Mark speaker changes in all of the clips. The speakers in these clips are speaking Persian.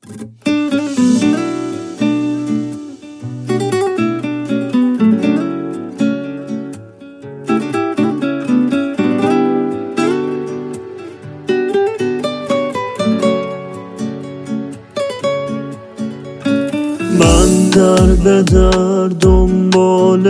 Speaker 1: من در به در دنبال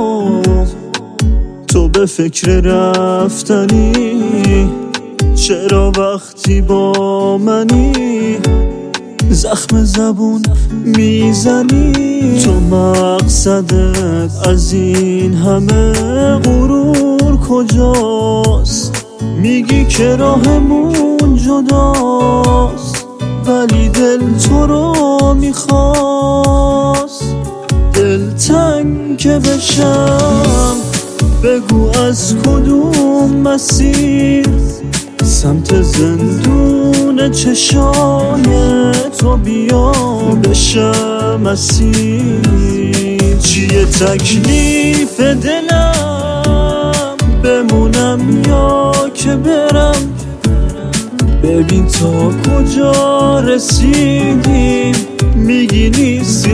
Speaker 1: تو به فکر رفتنی، چرا وقتی با منی زخم زبون میزنی؟ تو مقصدت از این همه غرور کجاست؟ میگی که راهمون جداست، ولی دل تو رو میخواست. دلتنگ که بشم بگو از کدوم مسیر، سمت زندون چشای تو بیام بشم اسیر. چیه تکلیف دلم، بمونم یا که برم؟ ببین تا کجا رسیدیم، میگی نیستی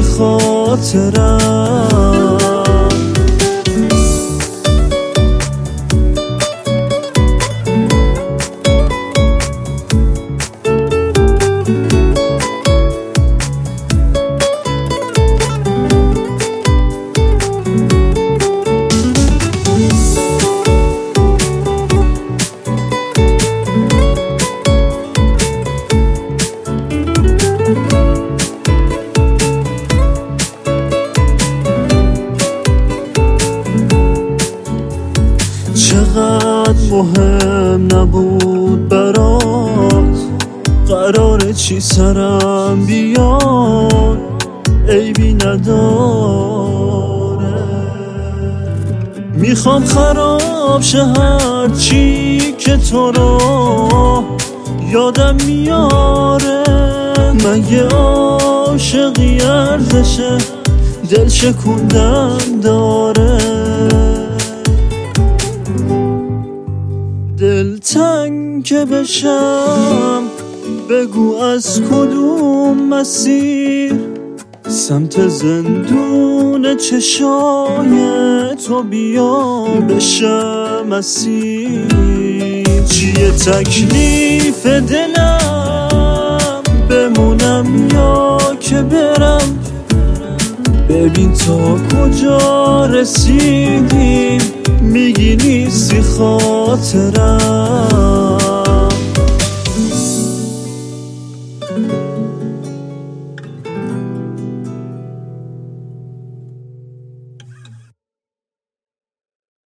Speaker 1: خاطرم. چقدر مهم نبود برات، قراره چی سرم بیاد، عیبی نداره. میخوام خراب شه هر چی که تو رو یادم میاره. مگه عاشقی ارزشه دل شکوندن داره؟ دلتنگ که بشم بگو از کدوم مسیر، سمت زندون چشای تو بیام بشم اسیر. چیه تکلیف دلم، بمونم یا که برم؟ ببین تا کجا رسیدیم، میگی نیستی خاطرم.